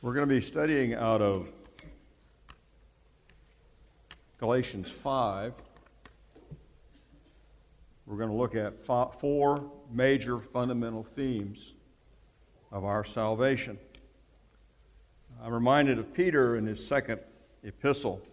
We're going to be studying out of Galatians 5. We're going to look at four major fundamental themes of our salvation. I'm reminded of Peter in his second epistle,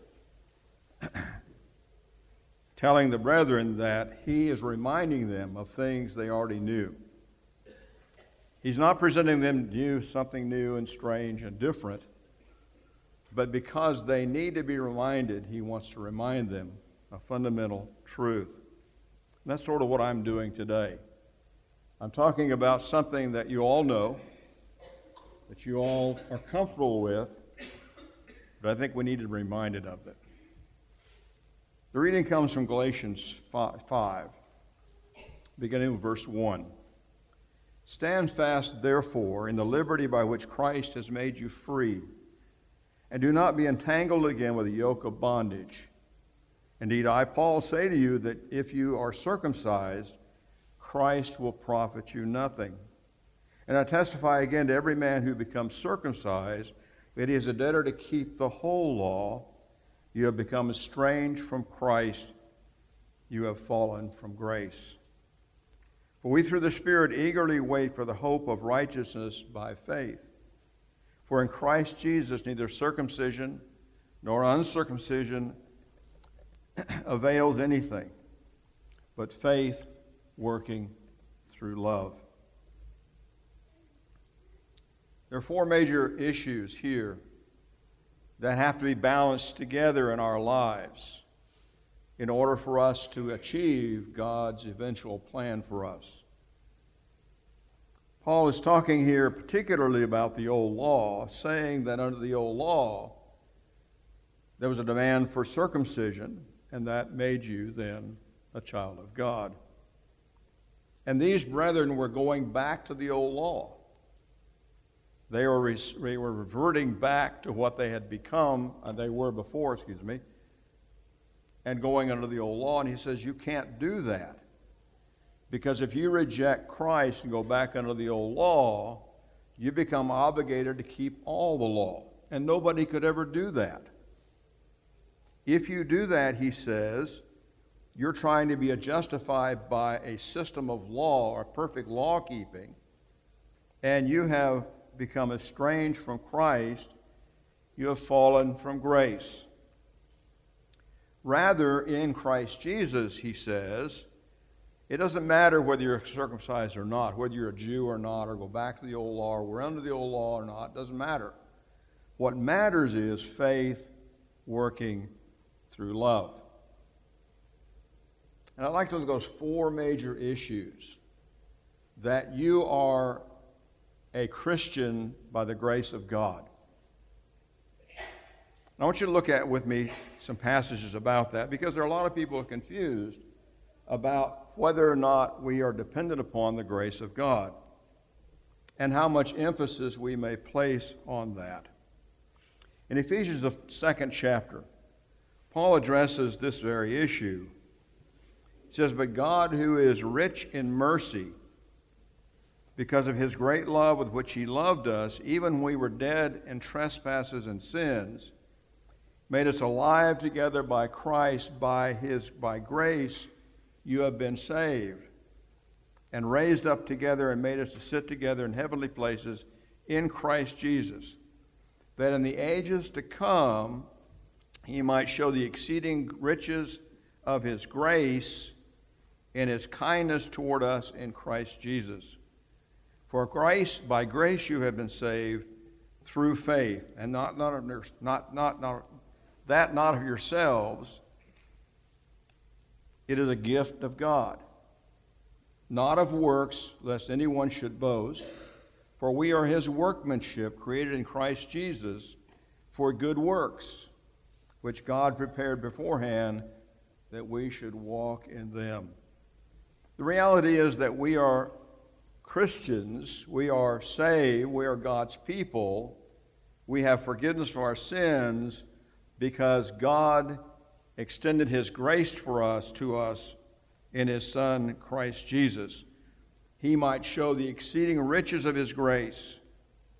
telling the brethren that he is reminding them of things they already knew. He's not presenting them something new and strange and different, but because they need to be reminded, he wants to remind them of fundamental truth. And that's sort of what I'm doing today. I'm talking about something that you all know, that you all are comfortable with, but I think we need to be reminded of it. The reading comes from Galatians 5, beginning with verse 1. Stand fast, therefore, in the liberty by which Christ has made you free, and do not be entangled again with a yoke of bondage. Indeed, I, Paul, say to you that if you are circumcised, Christ will profit you nothing. And I testify again to every man who becomes circumcised that he is a debtor to keep the whole law. You have become estranged from Christ. You have fallen from grace. For we through the Spirit eagerly wait for the hope of righteousness by faith. For in Christ Jesus neither circumcision nor uncircumcision avails anything, but faith working through love. There are four major issues here that have to be balanced together in our lives in order for us to achieve God's eventual plan for us. Paul is talking here particularly about the old law, saying that under the old law, there was a demand for circumcision, and that made you then a child of God. And these brethren were going back to the old law. They were reverting back to what they had become, they were before, and going under the old law. And he says, you can't do that. Because if you reject Christ and go back under the old law, you become obligated to keep all the law. And nobody could ever do that. If you do that, he says, you're trying to be justified by a system of law or perfect law keeping, and you have become estranged from Christ. You have fallen from grace. Rather, in Christ Jesus, he says, it doesn't matter whether you're circumcised or not, whether you're a Jew or not, or go back to the old law, or we're under the old law or not, it doesn't matter. What matters is faith working through love. And I'd like to look at those four major issues: that you are a Christian by the grace of God. And I want you to look at with me some passages about that, because there are a lot of people who are confused about whether or not we are dependent upon the grace of God and how much emphasis we may place on that. In Ephesians, the 2nd chapter, Paul addresses this very issue. He says, "But God, who is rich in mercy, because of his great love with which he loved us, even when we were dead in trespasses and sins, made us alive together by Christ. By grace you have been saved, and raised up together and made us to sit together in heavenly places in Christ Jesus, that in the ages to come he might show the exceeding riches of his grace and his kindness toward us in Christ Jesus. For by grace you have been saved through faith, and not of yourselves. It is a gift of God, not of works, lest anyone should boast. For we are his workmanship, created in Christ Jesus for good works, which God prepared beforehand that we should walk in them." The reality is that we are Christians, we are saved, we are God's people, we have forgiveness for our sins because God extended his grace to us in his Son, Christ Jesus. He might show the exceeding riches of his grace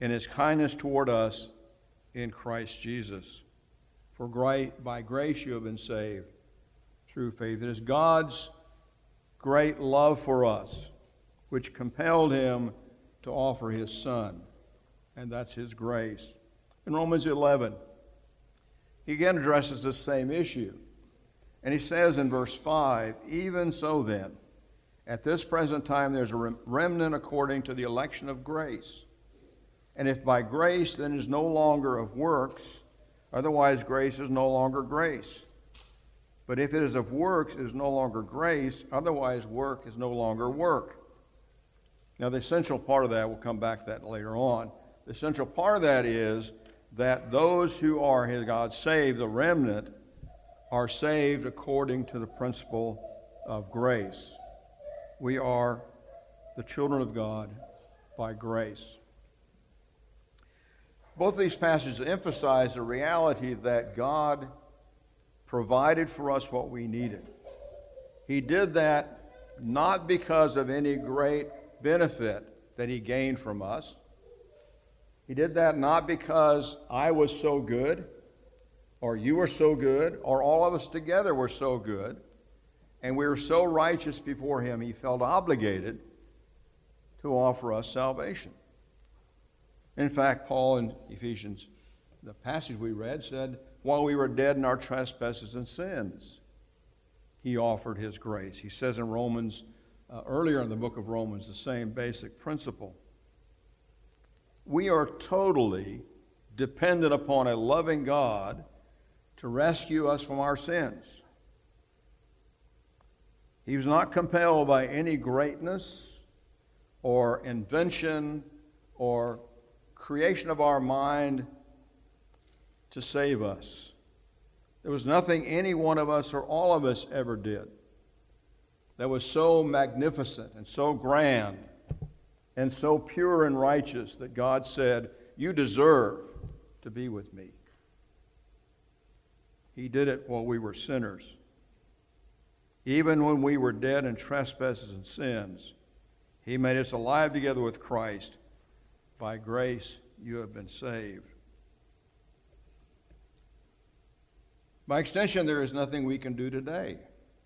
in his kindness toward us in Christ Jesus. For by grace you have been saved through faith. It is God's great love for us which compelled him to offer his Son, and that's his grace. In Romans 11, he again addresses this same issue, and he says in verse 5, "Even so then, at this present time there's a remnant according to the election of grace. And if by grace, then it is no longer of works, otherwise grace is no longer grace. But if it is of works, it is no longer grace, otherwise work is no longer work." Now the essential part of that, we'll come back to that later on. The essential part of that is that those who are God saved, the remnant, are saved according to the principle of grace. We are the children of God by grace. Both of these passages emphasize the reality that God provided for us what we needed. He did that not because of any great benefit that he gained from us. He did that not because I was so good, or you were so good, or all of us together were so good, and we were so righteous before him, he felt obligated to offer us salvation. In fact, Paul in Ephesians, the passage we read, said, while we were dead in our trespasses and sins, he offered his grace. He says in Romans, earlier in the book of Romans, the same basic principle. We are totally dependent upon a loving God to rescue us from our sins. He was not compelled by any greatness or invention or creation of our mind to save us. There was nothing any one of us or all of us ever did that was so magnificent and so grand and so pure and righteous that God said, "You deserve to be with me." He did it while we were sinners. Even when we were dead in trespasses and sins, he made us alive together with Christ. By grace you have been saved. By extension, there is nothing we can do today,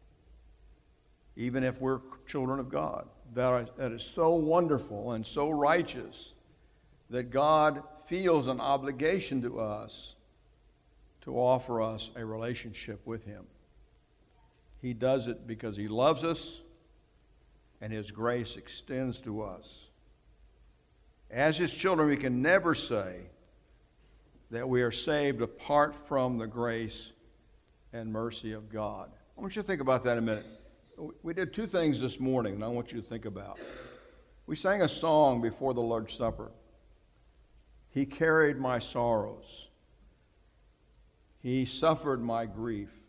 even if we're children of God, that is so wonderful and so righteous that God feels an obligation to us to offer us a relationship with him. He does it because he loves us and his grace extends to us. As his children, we can never say that we are saved apart from the grace and mercy of God. I want you to think about that a minute. We did two things this morning that I want you to think about. We sang a song before the Lord's Supper. He carried my sorrows. He suffered my grief.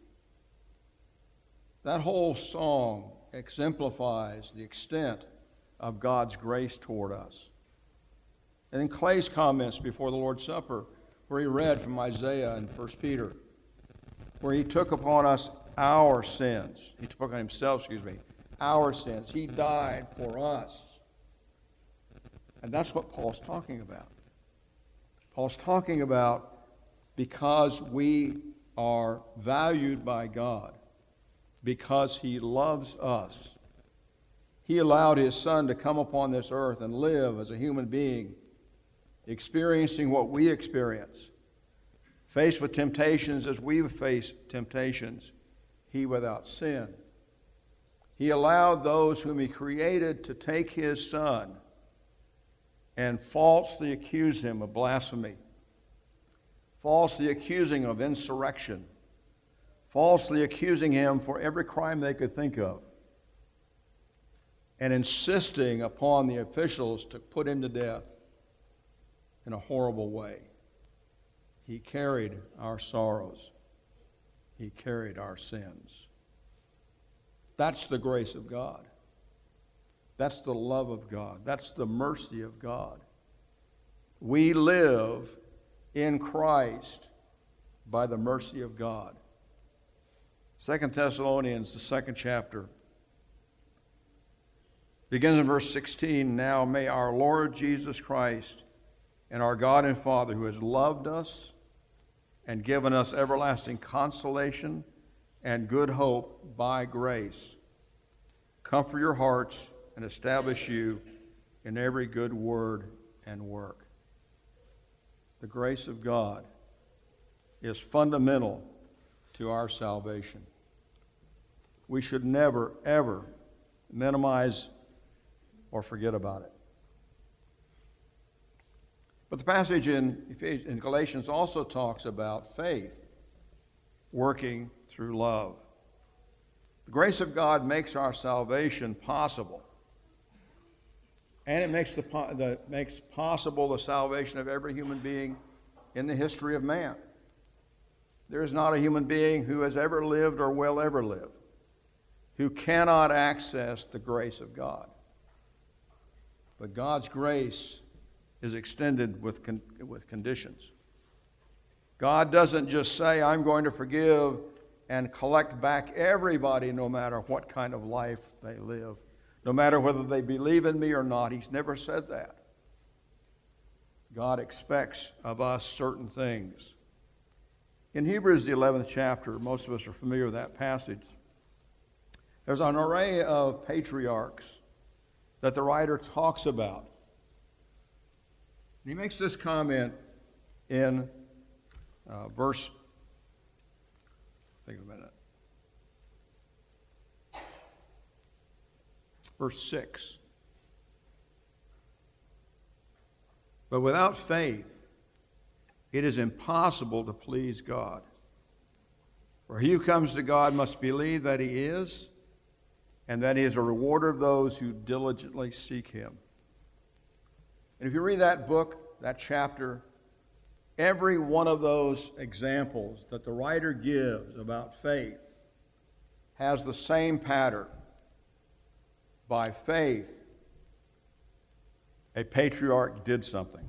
That whole song exemplifies the extent of God's grace toward us. And in Clay's comments before the Lord's Supper, where he read from Isaiah and 1 Peter, where he took upon us our sins. He took on himself, our sins. He died for us. And that's what Paul's talking about. Paul's talking about because we are valued by God, because he loves us, he allowed his Son to come upon this earth and live as a human being, experiencing what we experience. Faced with temptations as we've faced temptations, he without sin. He allowed those whom he created to take his Son and falsely accuse him of blasphemy, falsely accusing him of insurrection, falsely accusing him for every crime they could think of, and insisting upon the officials to put him to death in a horrible way. He carried our sorrows. He carried our sins. That's the grace of God. That's the love of God. That's the mercy of God. We live in Christ by the mercy of God. 2 Thessalonians, the 2nd chapter, begins in verse 16. Now may our Lord Jesus Christ and our God and Father, who has loved us and given us everlasting consolation and good hope by grace, comfort your hearts and establish you in every good word and work. The grace of God is fundamental to our salvation. We should never, ever minimize or forget about it. But the passage in Galatians also talks about faith working through love. The grace of God makes our salvation possible. And it makes possible the salvation of every human being in the history of man. There is not a human being who has ever lived or will ever live who cannot access the grace of God. But God's grace is extended with conditions. God doesn't just say, I'm going to forgive and collect back everybody no matter what kind of life they live, no matter whether they believe in me or not. He's never said that. God expects of us certain things. In Hebrews, the 11th chapter, most of us are familiar with that passage. There's an array of patriarchs that the writer talks about. He makes this comment in verse 6. But without faith, it is impossible to please God. For he who comes to God must believe that he is, and that he is a rewarder of those who diligently seek him. And if you read that book, that chapter, every one of those examples that the writer gives about faith has the same pattern. By faith, a patriarch did something.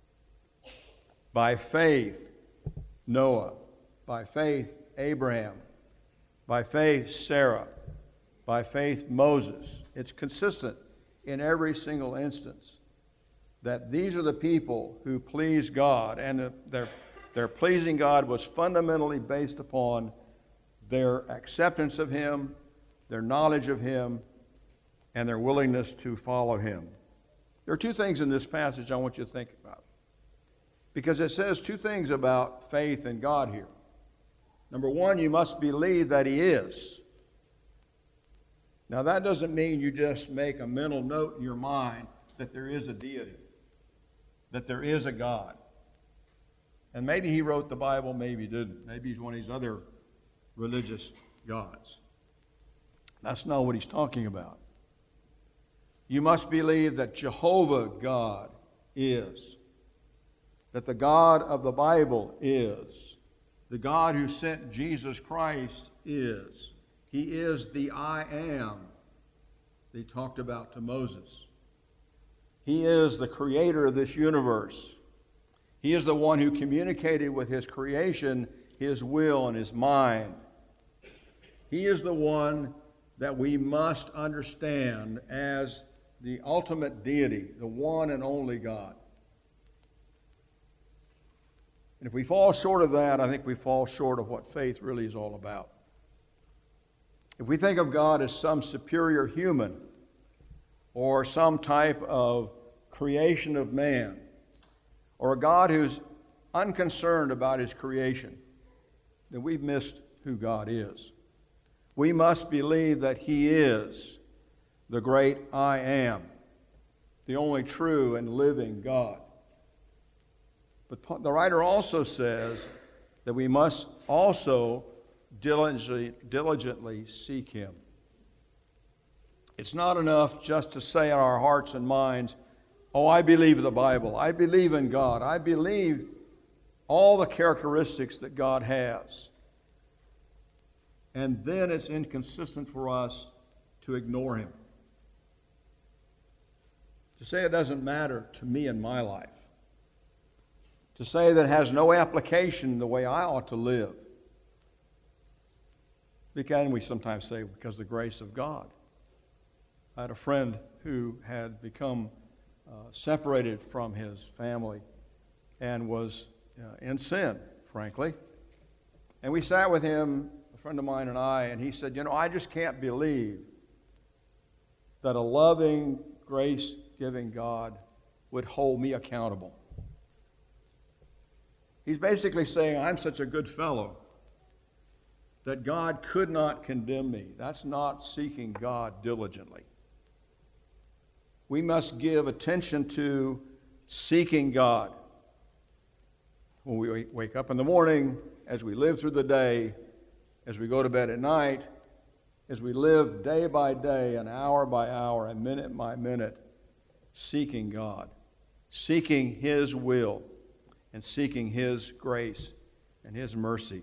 By faith, Noah. By faith, Abraham. By faith, Sarah. By faith, Moses. It's consistent in every single instance that these are the people who please God, and their pleasing God was fundamentally based upon their acceptance of him, their knowledge of him, and their willingness to follow him. There are two things in this passage I want you to think about, because it says two things about faith in God here. Number one, you must believe that he is. Now, that doesn't mean you just make a mental note in your mind that there is a deity, that there is a God. And maybe he wrote the Bible, maybe he didn't. Maybe he's one of these other religious gods. That's not what he's talking about. You must believe that Jehovah God is, that the God of the Bible is, the God who sent Jesus Christ is. He is the I am they talked about to Moses. He is the creator of this universe. He is the one who communicated with his creation his will and his mind. He is the one that we must understand as the ultimate deity, the one and only God. And if we fall short of that, I think we fall short of what faith really is all about. If we think of God as some superior human or some type of creation of man, or a God who's unconcerned about his creation, then we've missed who God is. We must believe that he is the great I am, the only true and living God. But the writer also says that we must also diligently seek him. It's not enough just to say in our hearts and minds, oh, I believe the Bible. I believe in God. I believe all the characteristics that God has. And then it's inconsistent for us to ignore him. To say it doesn't matter to me in my life. To say that it has no application in the way I ought to live. Because we sometimes say, because of the grace of God. I had a friend who had become separated from his family and was in sin, frankly. And we sat with him, a friend of mine and I, and he said, I just can't believe that a loving, grace-giving God would hold me accountable. He's basically saying, I'm such a good fellow that God could not condemn me. That's not seeking God diligently. We must give attention to seeking God. When we wake up in the morning, as we live through the day, as we go to bed at night, as we live day by day and hour by hour and minute by minute, seeking God, seeking His will, and seeking His grace and His mercy.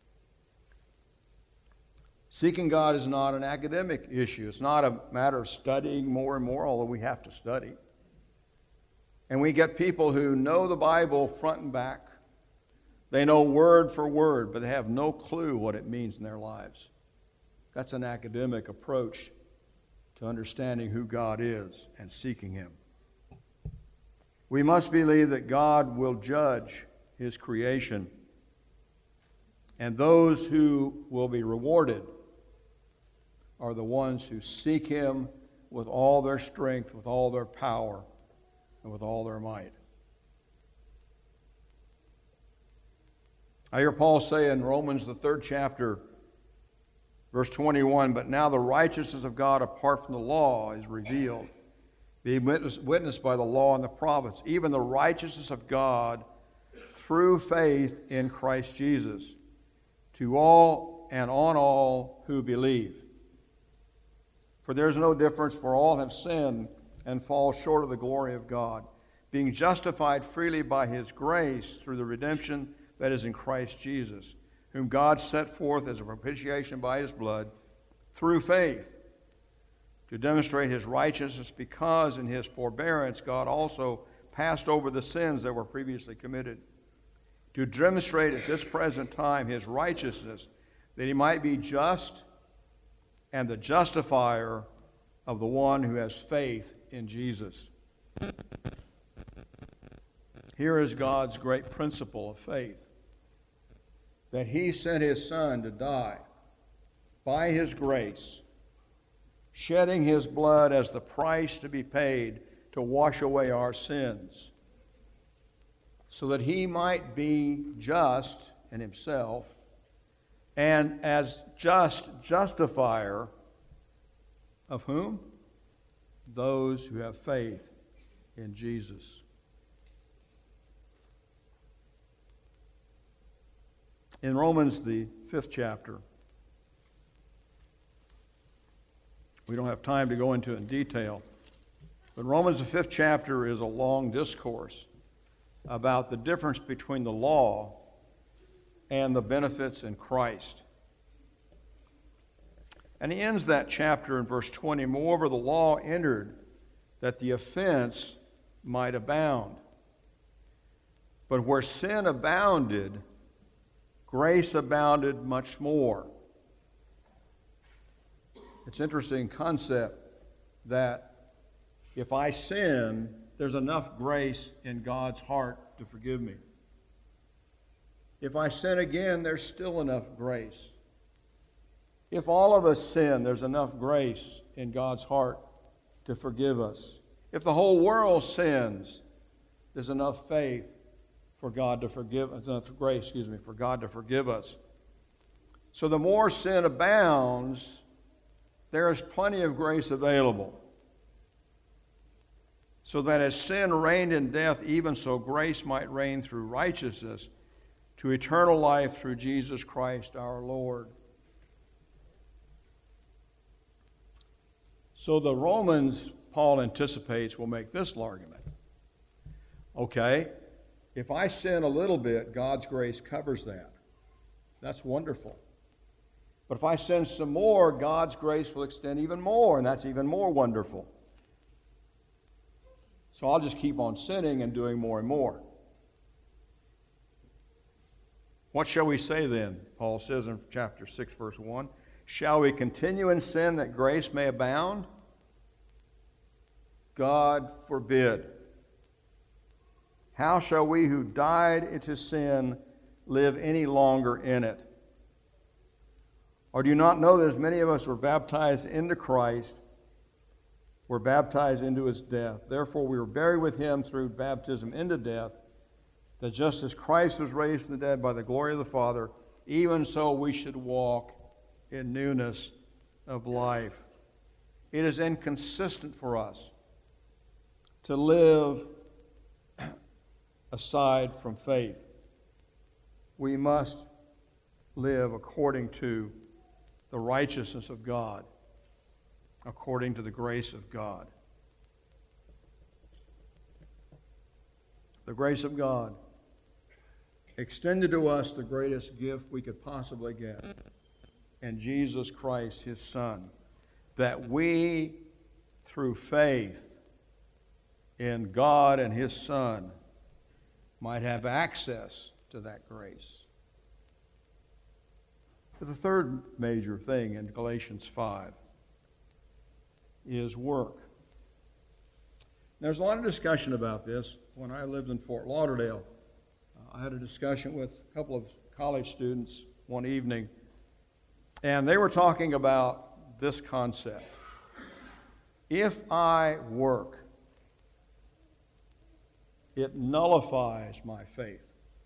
Seeking God is not an academic issue. It's not a matter of studying more and more, although we have to study. And we get people who know the Bible front and back. They know word for word, but they have no clue what it means in their lives. That's an academic approach to understanding who God is and seeking Him. We must believe that God will judge His creation, and those who will be rewarded are the ones who seek Him with all their strength, with all their power, and with all their might. I hear Paul say in Romans, the 3rd chapter, verse 21, but now the righteousness of God apart from the law is revealed, being witnessed by the law and the prophets, even the righteousness of God through faith in Christ Jesus, to all and on all who believe. For there is no difference, for all have sinned and fall short of the glory of God, being justified freely by His grace through the redemption that is in Christ Jesus, whom God set forth as a propitiation by His blood through faith, to demonstrate His righteousness, because in His forbearance God also passed over the sins that were previously committed, to demonstrate at this present time His righteousness, that He might be just and the justifier of the one who has faith in Jesus. Here is God's great principle of faith, that He sent His Son to die by His grace, shedding His blood as the price to be paid to wash away our sins, so that He might be just in Himself and as just justifier of whom? Those who have faith in Jesus. In Romans, the 5th chapter, we don't have time to go into it in detail, but Romans, the 5th chapter, is a long discourse about the difference between the law and the benefits in Christ. And he ends that chapter in verse 20, moreover, the law entered that the offense might abound. But where sin abounded, grace abounded much more. It's an interesting concept that if I sin, there's enough grace in God's heart to forgive me. If I sin again, there's still enough grace. If all of us sin, there's enough grace in God's heart to forgive us. If the whole world sins, there's enough faith for God to forgive, enough grace, for God to forgive us. So the more sin abounds, there is plenty of grace available. So that as sin reigned in death, even so grace might reign through righteousness to eternal life through Jesus Christ our Lord. So the Romans, Paul anticipates, will make this argument. Okay, if I sin a little bit, God's grace covers that. That's wonderful. But if I sin some more, God's grace will extend even more, and that's even more wonderful. So I'll just keep on sinning and doing more and more. What shall we say then? Paul says in chapter 6, verse 1, shall we continue in sin that grace may abound? God forbid. how shall we who died into sin live any longer in it? Or do you not know that as many of us were baptized into Christ, were baptized into his death? Therefore we were buried with him through baptism into death, that just as Christ was raised from the dead by the glory of the Father, even so we should walk in newness of life. It is inconsistent for us to live aside from faith. We must live according to the righteousness of God, according to the grace of God. The grace of God extended to us the greatest gift we could possibly get, and Jesus Christ, his Son, that we, through faith in God and his Son, might have access to that grace. But the third major thing in Galatians 5 is work. There's a lot of discussion about this. When I lived in Fort Lauderdale, I had a discussion with a couple of college students one evening, and they were talking about this concept. If I work, it nullifies my faith.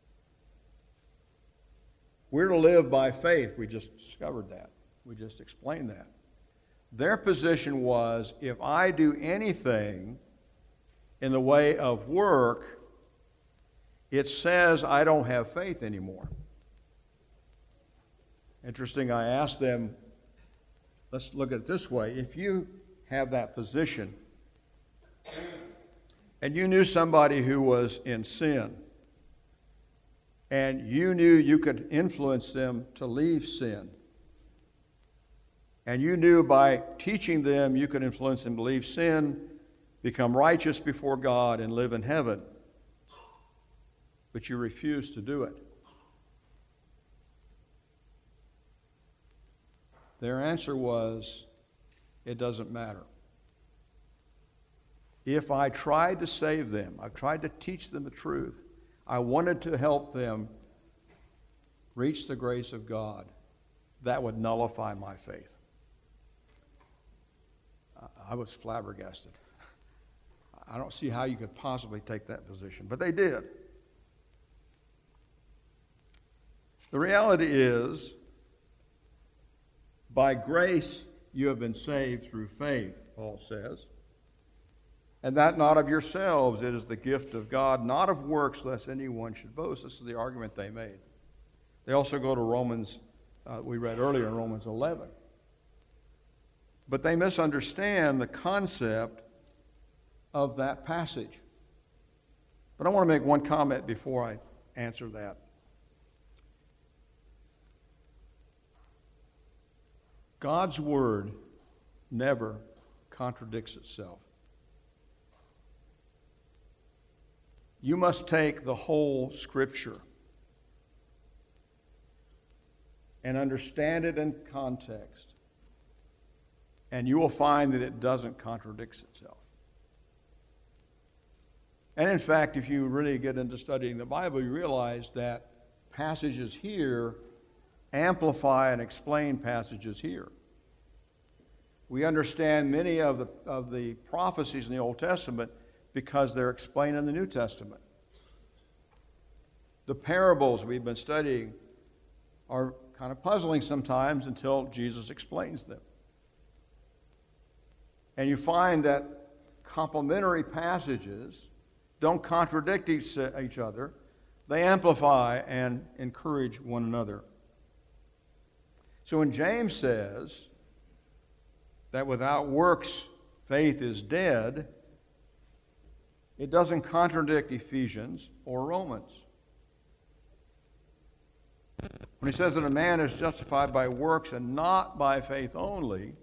We're to live by faith. We just discovered that. We just explained that. Their position was, if I do anything in the way of work, it says I don't have faith anymore. Interesting, I asked them, let's look at it this way. If you have that position, and you knew somebody who was in sin, and you knew you could influence them to leave sin, and you knew by teaching them you could influence them to leave sin, become righteous before God, and live in heaven, but you refused to do it. Their answer was, it doesn't matter. If I tried to save them, I tried to teach them the truth, I wanted to help them reach the grace of God, that would nullify my faith. I was flabbergasted. I don't see how you could possibly take that position, but they did. The reality is, by grace you have been saved through faith, Paul says, and that not of yourselves, it is the gift of God, not of works, lest anyone should boast. This is the argument they made. They also go to Romans, we read earlier in Romans 11. But they misunderstand the concept of that passage. But I want to make one comment before I answer that. God's word never contradicts itself. You must take the whole Scripture and understand it in context, and you will find that it doesn't contradict itself. And in fact, if you really get into studying the Bible, you realize that passages here amplify and explain passages here. We understand many of the prophecies in the Old Testament because they're explained in the New Testament. The parables we've been studying are kind of puzzling sometimes until Jesus explains them. And you find that complementary passages don't contradict each other. They amplify and encourage one another. So when James says that without works faith is dead, it doesn't contradict Ephesians or Romans. When he says that a man is justified by works and not by faith only,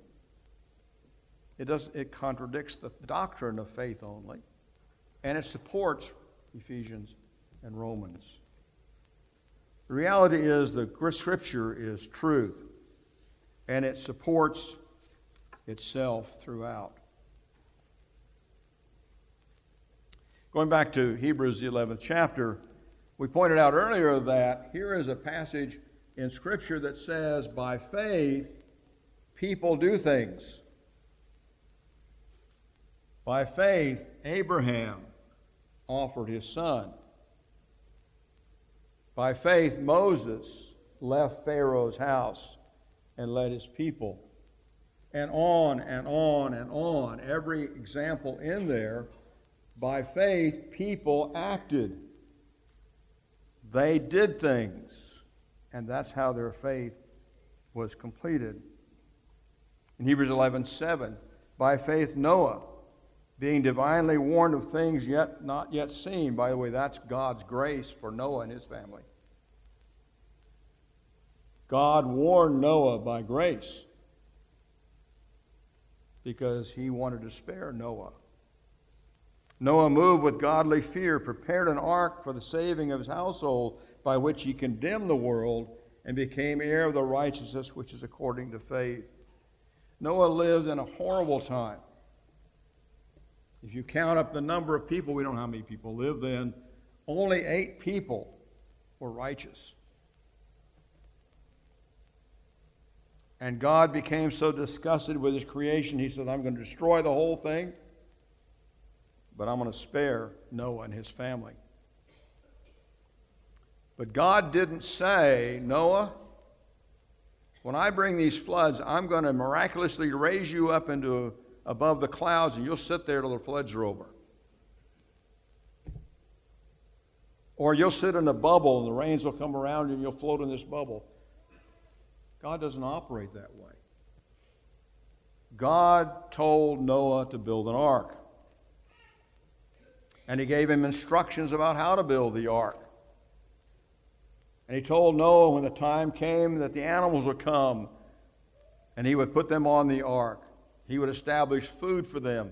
it contradicts the doctrine of faith only, and it supports Ephesians and Romans. The reality is the Scripture is truth, and it supports itself throughout. Going back to Hebrews, the 11th chapter, we pointed out earlier that here is a passage in Scripture that says, by faith, people do things. By faith, Abraham offered his son. By faith, Moses left Pharaoh's house and led his people. And on and on and on. Every example in there, by faith, people acted. They did things. And that's how their faith was completed. In Hebrews 11:7, by faith, Noah, being divinely warned of things not yet seen. By the way, that's God's grace for Noah and his family. God warned Noah by grace because he wanted to spare Noah. Noah moved with godly fear, prepared an ark for the saving of his household, by which he condemned the world and became heir of the righteousness which is according to faith. Noah lived in a horrible time. If you count up the number of people, we don't know how many people lived then, only 8 people were righteous. And God became so disgusted with his creation, he said, I'm going to destroy the whole thing, but I'm going to spare Noah and his family. But God didn't say, Noah, when I bring these floods, I'm going to miraculously raise you up into above the clouds, and you'll sit there till the floods are over. Or you'll sit in a bubble, and the rains will come around you, and you'll float in this bubble. God doesn't operate that way. God told Noah to build an ark. And he gave him instructions about how to build the ark. And he told Noah when the time came that the animals would come, and he would put them on the ark. He would establish food for them.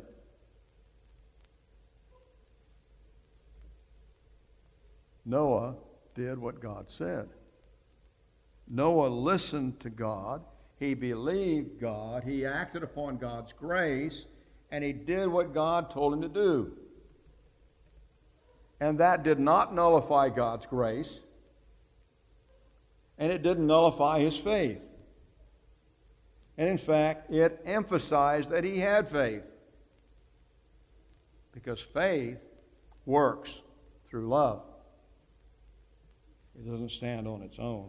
Noah did what God said. Noah listened to God. He believed God. He acted upon God's grace. And he did what God told him to do. And that did not nullify God's grace. And it didn't nullify his faith. And in fact, it emphasized that he had faith. Because faith works through love. It doesn't stand on its own.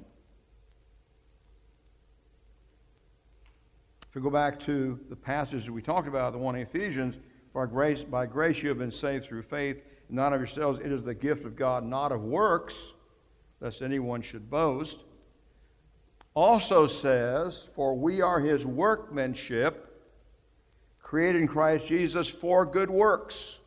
If we go back to the passage we talked about, the one in Ephesians, for by grace you have been saved through faith, not of yourselves. It is the gift of God, not of works, lest anyone should boast. Also says, for we are his workmanship, created in Christ Jesus for good works.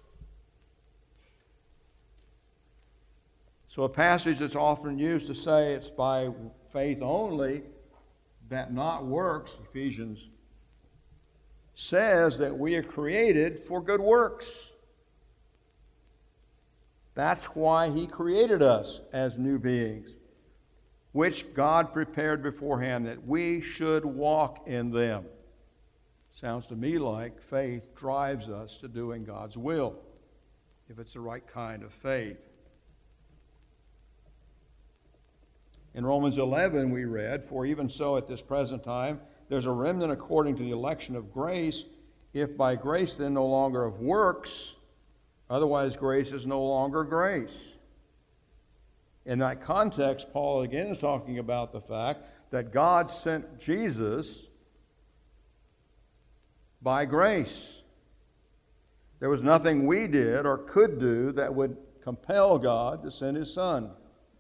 So a passage that's often used to say it's by faith only, that not works, Ephesians, says that we are created for good works. That's why he created us as new beings, which God prepared beforehand that we should walk in them. Sounds to me like faith drives us to doing God's will, if it's the right kind of faith. In Romans 11 we read, for even so at this present time, there's a remnant according to the election of grace, if by grace then no longer of works, otherwise grace is no longer grace. In that context, Paul again is talking about the fact that God sent Jesus by grace. There was nothing we did or could do that would compel God to send his Son.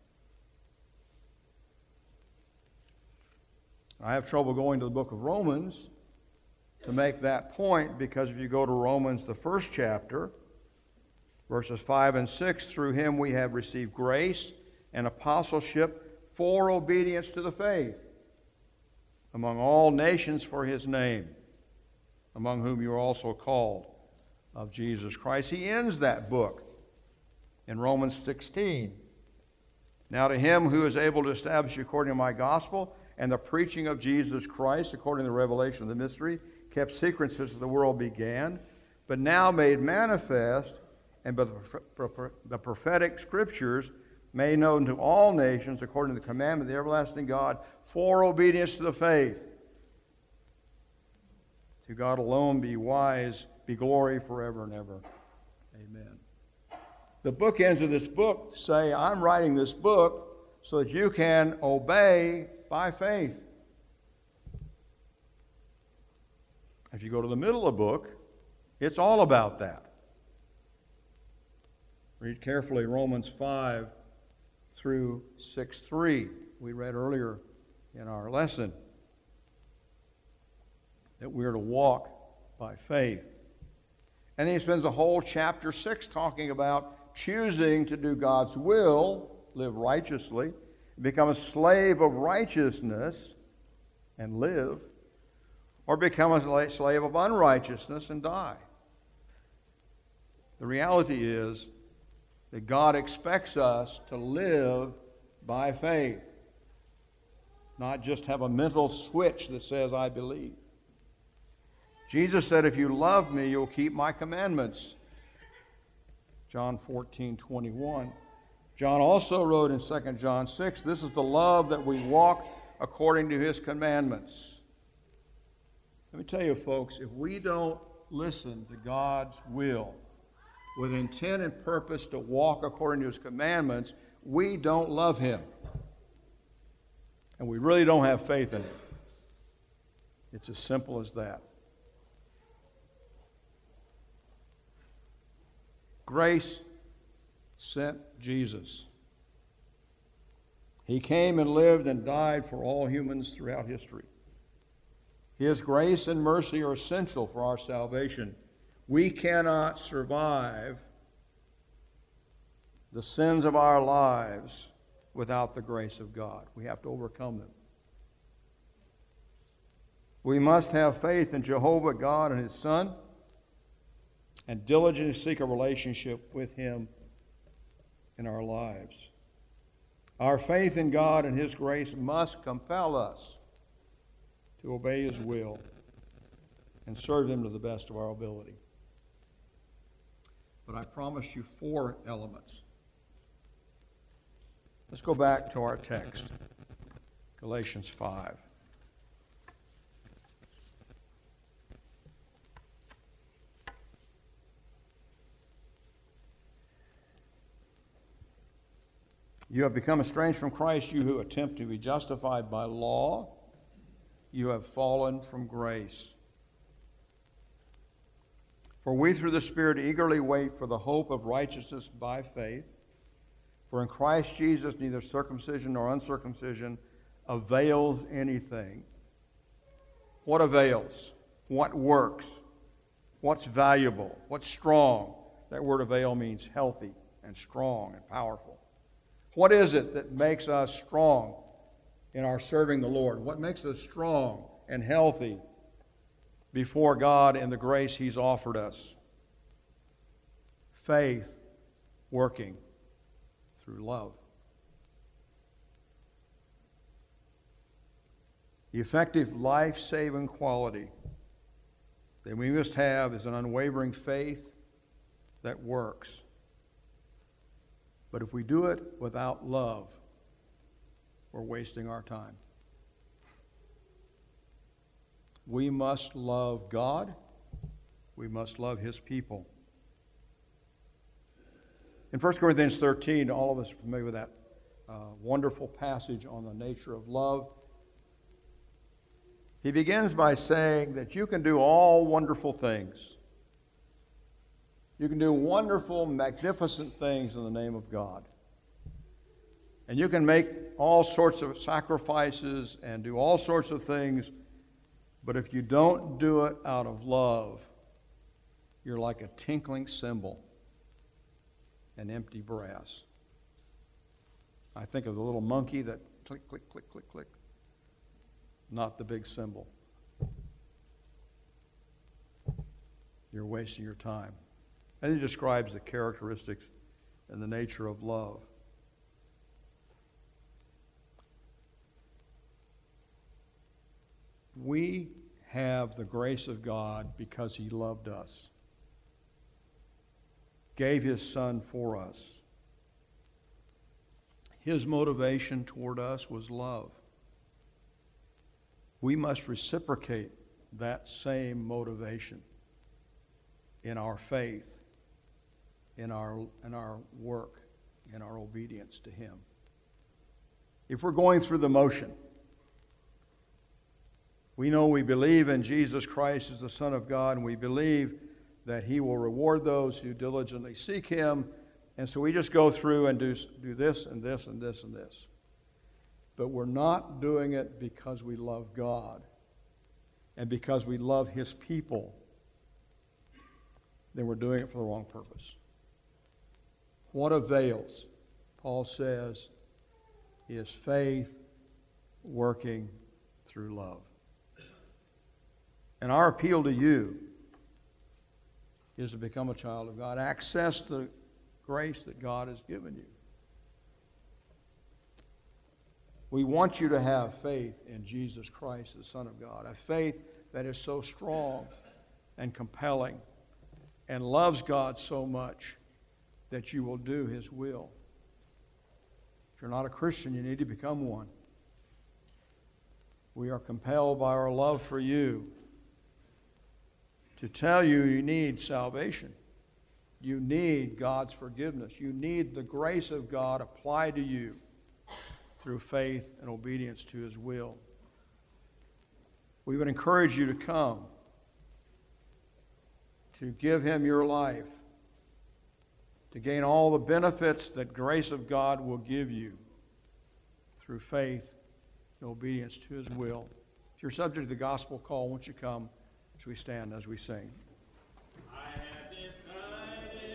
I have trouble going to the book of Romans to make that point, because if you go to Romans, the first chapter, verses 5 and 6, through him we have received grace and apostleship for obedience to the faith among all nations for his name, among whom you are also called, of Jesus Christ. He ends that book in Romans 16. Now to him who is able to establish you according to my gospel and the preaching of Jesus Christ, according to the revelation of the mystery, kept secret since the world began, but now made manifest, and by the prophetic scriptures made known to all nations according to the commandment of the everlasting God for obedience to the faith. To God alone be wise, be glory forever and ever. Amen. The bookends of this book say, I'm writing this book so that you can obey by faith. If you go to the middle of the book, it's all about that. Read carefully Romans 5 through 6:3. We read earlier in our lesson that we're to walk by faith. And then he spends a whole chapter 6 talking about choosing to do God's will, live righteously, become a slave of righteousness and live, or become a slave of unrighteousness and die. The reality is that God expects us to live by faith, not just have a mental switch that says, I believe. Jesus said, if you love me, you'll keep my commandments. John 14:21. John also wrote in 2 John 6, this is the love that we walk according to his commandments. Let me tell you, folks, if we don't listen to God's will with intent and purpose to walk according to his commandments, we don't love him. And we really don't have faith in him. It's as simple as that. Grace sent Jesus. He came and lived and died for all humans throughout history. His grace and mercy are essential for our salvation. We cannot survive the sins of our lives without the grace of God. We have to overcome them. We must have faith in Jehovah God and his Son and diligently seek a relationship with him in our lives. Our faith in God and his grace must compel us to obey his will and serve him to the best of our ability. But I promised you 4 elements. Let's go back to our text, Galatians 5. You have become estranged from Christ, you who attempt to be justified by law. You have fallen from grace. For we through the Spirit eagerly wait for the hope of righteousness by faith. For in Christ Jesus neither circumcision nor uncircumcision avails anything. What avails? What works? What's valuable? What's strong? That word avail means healthy and strong and powerful. What is it that makes us strong in our serving the Lord? What makes us strong and healthy before God and the grace he's offered us? Faith working through love. The effective life-saving quality that we must have is an unwavering faith that works. But if we do it without love, we're wasting our time. We must love God. We must love his people. In 1 Corinthians 13, all of us are familiar with that wonderful passage on the nature of love. He begins by saying that you can do all wonderful things. You can do wonderful, magnificent things in the name of God. And you can make all sorts of sacrifices and do all sorts of things, but if you don't do it out of love, you're like a tinkling cymbal and empty brass. I think of the little monkey that click, click, click, click, click, not the big cymbal. You're wasting your time. And he describes the characteristics and the nature of love. We have the grace of God because he loved us. gave his Son for us. His motivation toward us was love. We must reciprocate that same motivation in our faith, in our work, in our obedience to him. If we're going through the motion, we know we believe in Jesus Christ as the Son of God, and we believe that he will reward those who diligently seek him. And so we just go through and do this and this and this and this. But we're not doing it because we love God and because we love his people. Then we're doing it for the wrong purpose. What avails, Paul says, is faith working through love. And our appeal to you is to become a child of God. Access the grace that God has given you. We want you to have faith in Jesus Christ, the Son of God, a faith that is so strong and compelling and loves God so much that you will do his will. If you're not a Christian, you need to become one. We are compelled by our love for you to tell you you need salvation. You need God's forgiveness. You need the grace of God applied to you through faith and obedience to his will. We would encourage you to come, to give him your life, to gain all the benefits that grace of God will give you through faith and obedience to his will. If you're subject to the gospel call, won't you come as we stand, as we sing?